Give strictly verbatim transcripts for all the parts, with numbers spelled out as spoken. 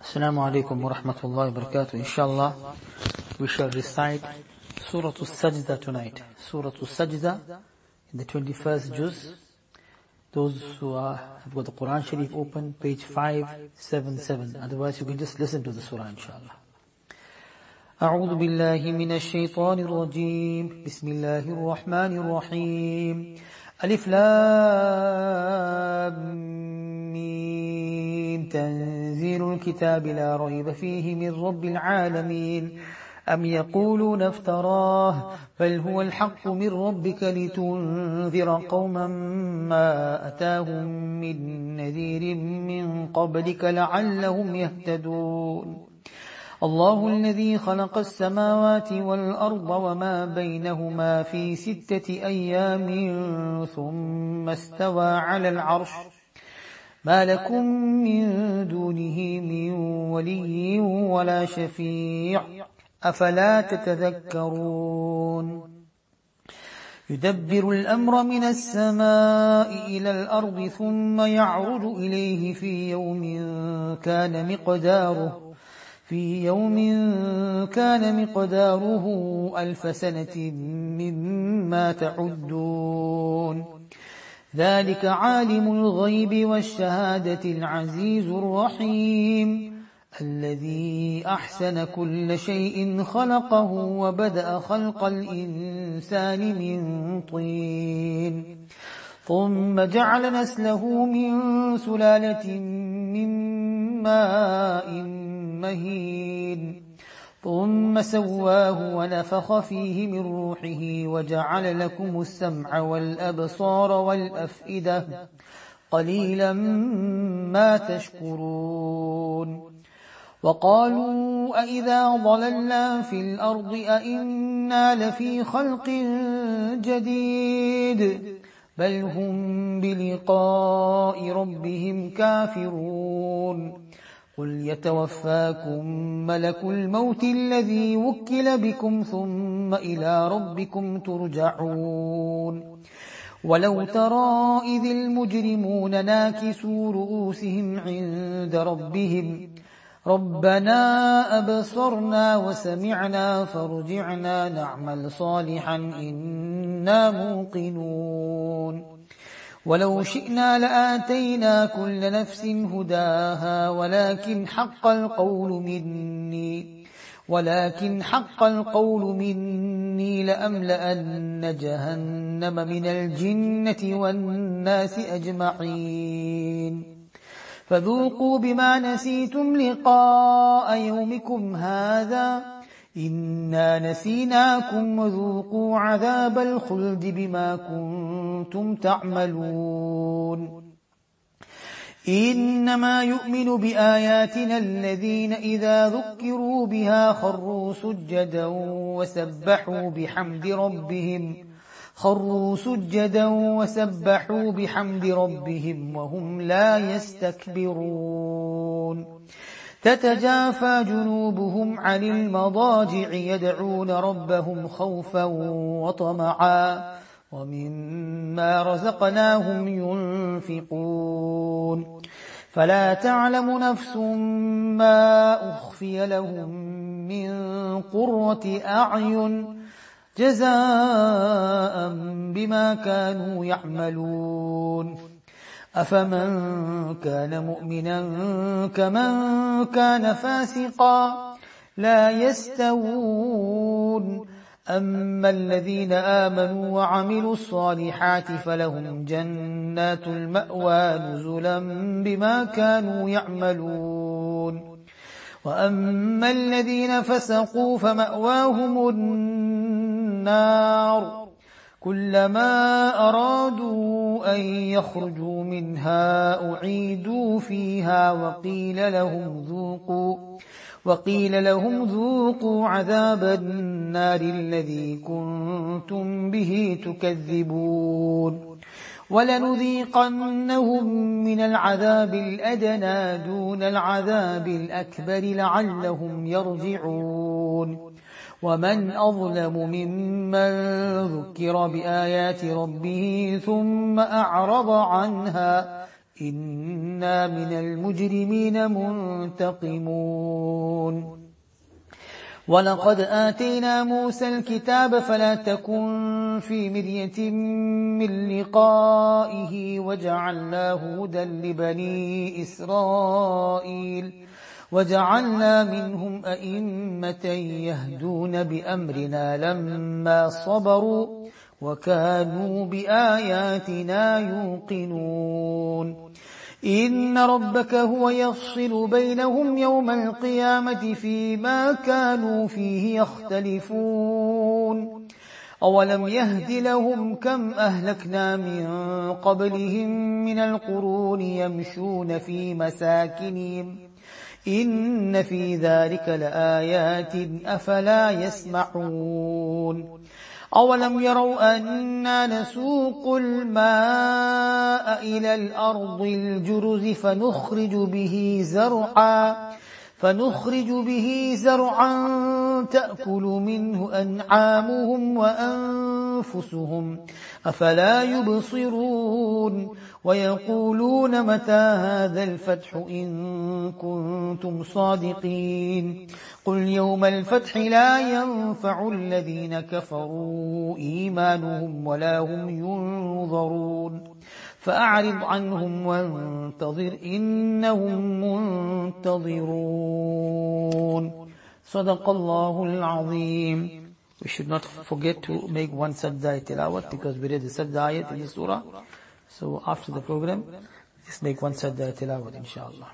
Assalamu alaikum wa rahmatullahi wa barakatuh. Inshallah, we shall recite Surah Al-Sajda tonight. Surah Al-Sajda in the twenty-first juz. Those who are, have got the Quran Sharif open, page five seventy-seven. Otherwise, you can just listen to the surah, inshallah. أعوذ بالله من الشيطان الرجيم. بسم الله الرحمن الرحيم. ألف لام ميم. تنزيل الكتاب لا ريب فيه من رب العالمين. أم يقولون افتراه بل هو الحق من ربك لتنذر قوما ما أتاهم من نذير من قبلك لعلهم يهتدون. الله الذي خلق السماوات والأرض وما بينهما في ستة أيام ثم استوى على العرش ما لكم من دونه من ولي ولا شفيع أفلا تتذكرون. يدبر الأمر من السماء إلى الأرض ثم يعرج إليه في يوم كان مقداره في يوم كان مقداره ألف سنة مما تعدون. ذلك عالم الغيب والشهادة العزيز الرحيم الذي أحسن كل شيء خلقه وبدأ خلق الإنسان من طين ثم جعل نسله من سلالة من ماء مهين ثم سواه ونفخ فيه من روحه وجعل لكم السمع والأبصار والأفئدة قليلا ما تشكرون. وقالوا أئذا ضللنا في الأرض أئنا لفي خلق جديد بل هم بلقاء ربهم كافرون. قل يتوفاكم ملك الموت الذي وكل بكم ثم إلى ربكم ترجعون. ولو ترى إذ المجرمون ناكسوا رؤوسهم عند ربهم ربنا أبصرنا وسمعنا فارجعنا نعمل صالحا إنا موقنون. ولو شئنا لآتينا كل نفس هداها ولكن حق القول مني ولكن حق القول مني لأملأن جهنم من الجنة والناس أجمعين. فذوقوا بما نسيتم لقاء يومكم هذا إنا نسيناكم وذوقوا عذاب الخلد بما كنتم تعملون. إنما يؤمن بآياتنا الذين إذا ذكروا بها خروا سجدا وسبحوا بحمد ربهم خروا سجدا وسبحوا بحمد ربهم وهم لا يستكبرون. تتجافى جنوبهم عن المضاجع يدعون ربهم خوفا وطمعا ومما رزقناهم ينفقون. فلا تعلم نفس ما أخفي لهم من قرة أعين جزاء بما كانوا يعملون. أفمن كان مؤمنا كمن كان فاسقا لا يستوون. أما الذين آمنوا وعملوا الصالحات فلهم جنات المأوى نزلا بما كانوا يعملون. وأما الذين فسقوا فمأواهم النار كلما أرادوا أن يخرجوا منها أعيدوا فيها وقيل لهم ذوقوا وقيل لهم ذوقوا عذاب النار الذي كنتم به تكذبون. ولنذيقنهم من العذاب الأدنى دون العذاب الأكبر لعلهم يرجعون. ومن أظلم ممن ذكر بآيات ربه ثم أعرض عنها إنا من المجرمين منتقمون ولقد آتينا موسى الكتاب فلا تكن في مرية من لقائه وجعلناه هدى لبني إسرائيل وجعلنا منهم أئمة يهدون بأمرنا لما صبروا وكانوا بآياتنا يوقنون إن ربك هو يفصل بينهم يوم القيامة فيما كانوا فيه يختلفون أولم يهد لهم كم أهلكنا من قبلهم من القرون يمشون في مساكنهم إن في ذلك لآيات أفلا يسمعون أولم يروا أنا نسوق الماء إلى الأرض الجرز فنخرج به زرعا فنخرج به زرعا تأكل منه أنعامهم وأنفسهم أفلا يبصرون ويقولون متى هذا الفتح إن كنتم صادقين قل يوم الفتح لا ينفع الذين كفروا إيمانهم ولا هم ينظرون فأعرض عنهم وانتظر إنهم منتظرون صدق الله العظيم. We should not forget to make one sajda tilawat because we read the sajda ayat in the surah. So after the program, just make one sajda tilawat inshallah.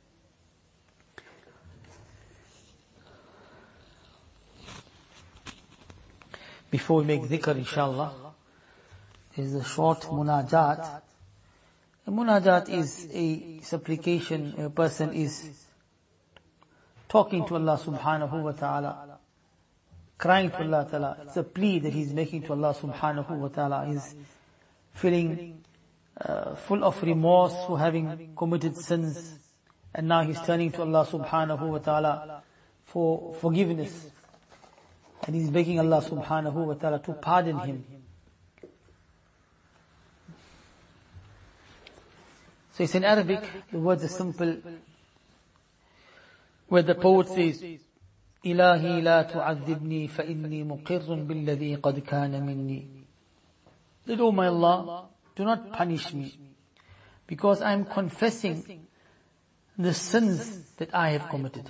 Before we make dhikr inshallah, is a short munajat. A munajat is a supplication. A person is talking to Allah subhanahu wa ta'ala, crying to Allah ta'ala. It's a plea that he's making to Allah subhanahu wa ta'ala. He's feeling uh, full of remorse for having committed sins, and now he's turning to Allah subhanahu wa ta'ala for forgiveness, and he's begging Allah subhanahu wa ta'ala to pardon him. So it's in Arabic, the words are simple, where the poet says, إلهي لا تعذبني فإني مقر بالذي قد كان مني. That, oh my Allah, do not punish me, because I am confessing the sins that I have committed.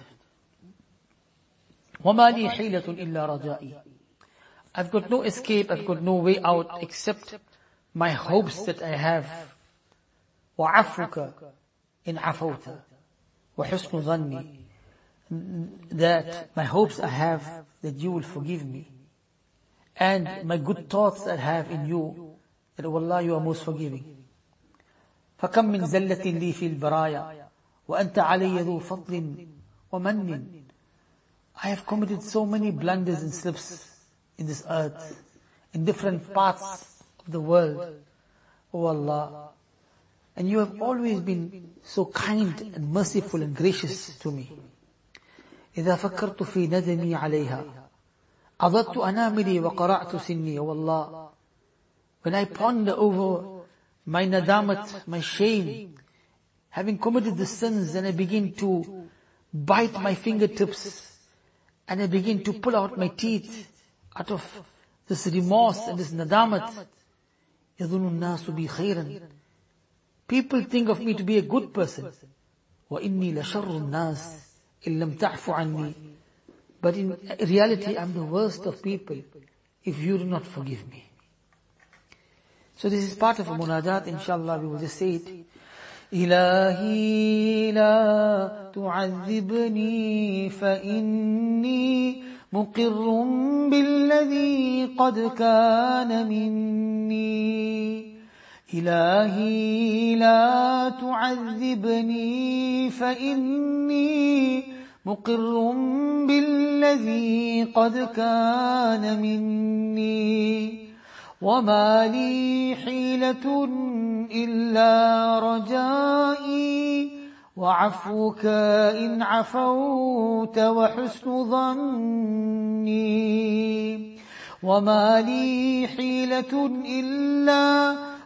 وَمَا لِي حِيلَةٌ إِلَّا رَجَائِي. I've got no escape, I've got no way out except my hopes that I have. وَعَفْوُكَ إِنْ عَفَوْتَ وَحُسْنُ ظَنِّي. That my hopes I have that you will forgive me, and my good thoughts I have in you, that oh Allah, you are most forgiving. فَكَمْ مِنْ زَلَّةٍ لِي فِي الْبَرَايَا وَأَنْتَ عَلَيَّ ذُو فَضْلٍ وَمَنٍّ. I have committed so many blunders and slips in this earth, in different parts of the world, oh Allah, and you have always been so kind and merciful and gracious to me. إذا فكرت في ندمي عليها أضدت أناملي وقرعت سني. Oh Allah, when I ponder over my nadamat, my shame, having committed the sins, and I begin to bite my fingertips, and I begin to pull out my teeth out of this remorse and this nadamat. يظن الناس بي خيرا. People think of me to be a good person. وإني لشر الناس إن لم تعفو عني. But in reality, I'm the worst of people if you do not forgive me. So this is part of a munajat. Inshallah, we will just say it. إلهي لا تعذبني فإني مقر بالذي قد كان مني. إلهي لا تعذبني فإني مقر بالذي قد كان مني. وما لي حيلة إلا رجائي وعفوك إن عفوت وحسن ظني. وما لي حيلة إلا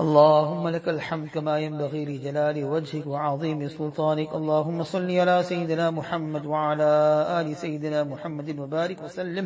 اللهم لك الحمد كما ينبغي لجلال وجهك وعظيم سلطانك. اللهم صل على سيدنا محمد وعلى آل سيدنا محمد وبارك وسلم.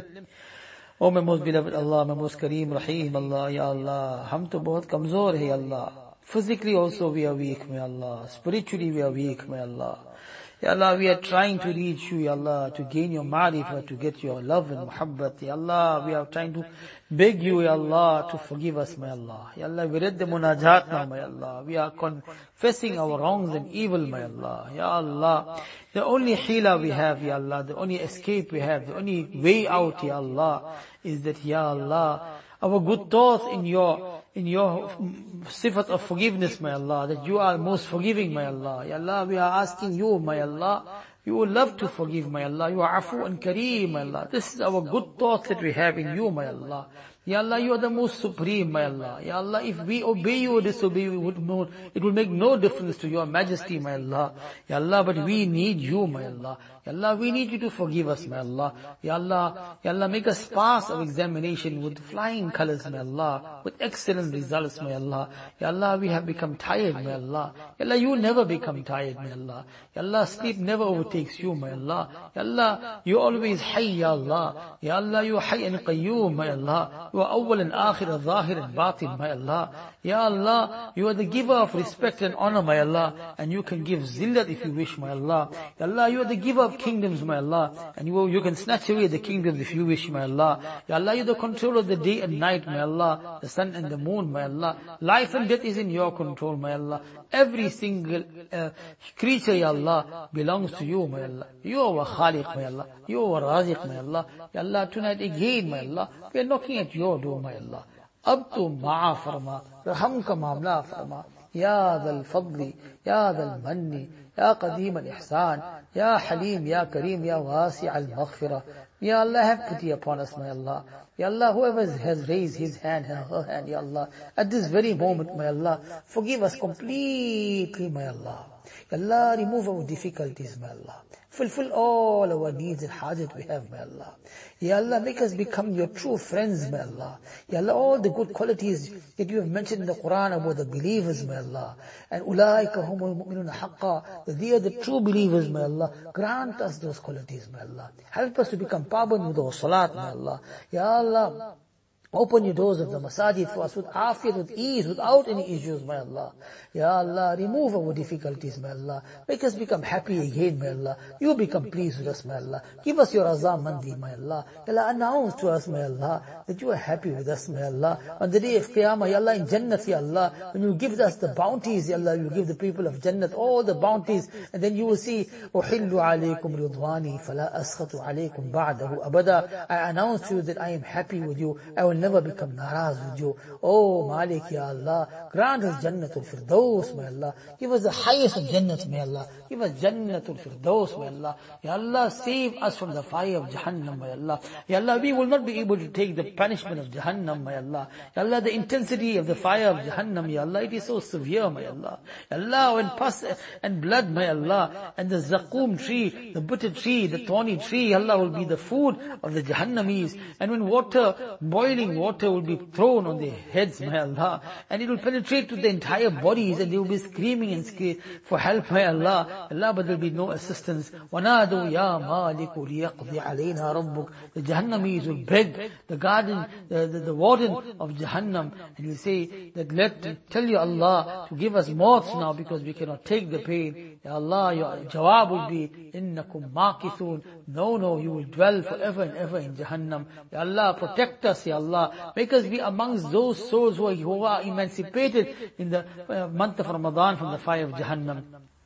O my most beloved Allah, my most Kareem, Rahim Allah, Ya Allah, hum to bahut kamzor hai Allah. Physically also we are weak, may Allah. Spiritually we are weak, may Allah. Ya Allah, we are trying to reach you, Ya Allah, to gain your ma'rifah, to get your love and muhabbat. Ya Allah, we are trying to beg you, Ya Allah, to forgive us, my Allah. Ya Allah, we read the munajat now, my Allah. We are confessing our wrongs and evil, my Allah. Ya Allah, the only hila we have, Ya Allah, the only escape we have, the only way out, Ya Allah, is that, Ya Allah, our good thoughts in your, in your sifat of forgiveness, my Allah, that you are most forgiving, my Allah. Ya Allah, we are asking you, my Allah, you will love to forgive, my Allah. You are afu and kareem, my Allah. This is our good thoughts that we have in you, my Allah. Ya Allah, you are the most supreme, my Allah. Ya Allah, if we obey you or disobey you, it would know, it will make no difference to your majesty, my Allah. Ya Allah, but we need you, my Allah. Ya Allah, we need you to forgive us, my Allah. Ya Allah, Ya Allah, make us pass our examination with flying colors, my Allah, with excellent results, my Allah. Ya Allah, we have become tired, my Allah. Ya Allah, you never become tired, my Allah. Ya Allah, sleep never overtakes you, my Allah. Ya Allah, you always hayy, Ya Allah. Ya Allah, you are hayy and qayyum, my Allah. You are awwal and akhir and zahir and batin, my Allah. Ya Allah, you are the giver of respect and honor, my Allah, and you can give zillat if you wish, my Allah. Ya Allah, you are the giver of kingdoms, my Allah, and you, you can snatch away the kingdoms if you wish, my Allah. Ya Allah, you are the control of the day and night, my Allah, the sun and the moon, my Allah. Life and death is in your control, my Allah. Every single uh, creature, Ya Allah, belongs to you, my Allah. You are our Khaliq, my Allah. You are our Raziq, my Allah. Ya Allah, tonight again, my Allah, we are knocking at your door, my Allah. Ab tu ma'a farma, raham ka mamla farma. Ya dhal fadli, ya dhal manni, ya qadeem al-ihsan, ya halim, ya kareem, ya wasi' al-maghfirah. Ya Allah, have pity upon us, my Allah. Ya Allah, whoever has raised his hand and her hand, Ya Allah, at this very moment, my Allah, forgive us completely, my Allah. Ya Allah, remove our difficulties, my Allah. Fulfill all our needs and hajat we have, my Allah. Ya Allah, make us become your true friends, my Allah. Ya Allah, all the good qualities that you have mentioned in the Quran about the believers, my Allah. And ulaika humul mu'minuna haqqa, that they are the true believers, my Allah. Grant us those qualities, my Allah. Help us to become paband with our salat, my Allah. Ya Allah, open your doors of the masajid for us with afiyat, with ease, without any issues, my Allah. Ya Allah, remove our difficulties, my Allah. Make us become happy again, my Allah. You become pleased with us, my Allah. Give us your azam mandi, my Allah. Ya Allah, announce to us, my Allah, that you are happy with us, my Allah. On the day of Qiyamah, Ya Allah, in Jannat, Ya Allah, when you give us the bounties, Ya Allah, you give the people of Jannat all the bounties, and then you will see, أُحِلُّ عَلَيْكُمْ رِضْوَانِي فَلَا أَسْخَطُ عَلَيْكُمْ بَعْدَهُ أَبَدًا. I announce to you that I am happy with you. I will never become naraz with you. Oh Malik, Ya Allah, grant us Jannatul Firdaus, my Allah. Give us the highest of Jannats, my Allah. Give us Jannatul Firdaus, my Allah. Ya Allah, save us from the fire of Jahannam, my Allah. Ya Allah, we will not be able to take the punishment of Jahannam, my Allah. Ya Allah, the intensity of the fire of Jahannam, Ya Allah, it is so severe, my Allah. Ya Allah, when pus and blood, my Allah, and the Zaqum tree, the bitter tree, the thorny tree, Allah, will be the food of the Jahannamis. And when water, boiling water will be thrown on their heads, my Allah, and it will penetrate to the entire bodies, and they will be screaming and screaming for help, my Allah. Allah, but there will be no assistance. وَنَادُوا يَا مَالِكُ لِيَقْضِ عَلَيْنَا رَبُّكَ. The Jahannamis will beg the garden, the, the, the warden of Jahannam, and will say that let, tell you Allah to give us mauts now because we cannot take the pain. Ya Allah, your jawab will be, إِنَّكُمْ مَاكِثُونَ. No, no, you will dwell forever and ever in Jahannam. Ya Allah, protect us, Ya Allah. Make us be amongst those souls who are, who are emancipated in the uh, month of Ramadan from the fire of Jahannam.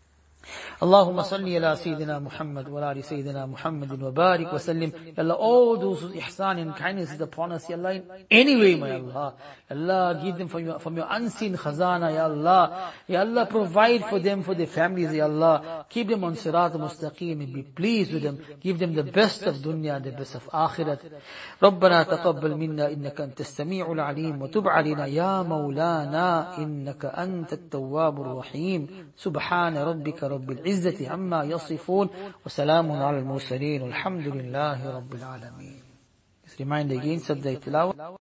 Allahumma salli ala Sayyidina Muhammad wa ala Sayyidina Muhammadin wa barik wa sallim. Ya Allah, all those whose ihsan and kindness is upon us, Ya Allah, in any way, my Allah. Ya Allah, give them from your, from your unseen khazana, Ya Allah. Ya Allah, provide for them, for their families, Ya Allah. Keep them on Sirat al-Mustaqim and be pleased with them. Give them the best of dunya and the best of akhirat. ربنا تقبل منا إنك أنت السميع العليم وتب علينا يا مولانا إنك أنت التواب الرحيم. سبحان ربك رب العزة عما يصفون وسلام على المرسلين والحمد لله رب العالمين. This reminder again, subject tilawah.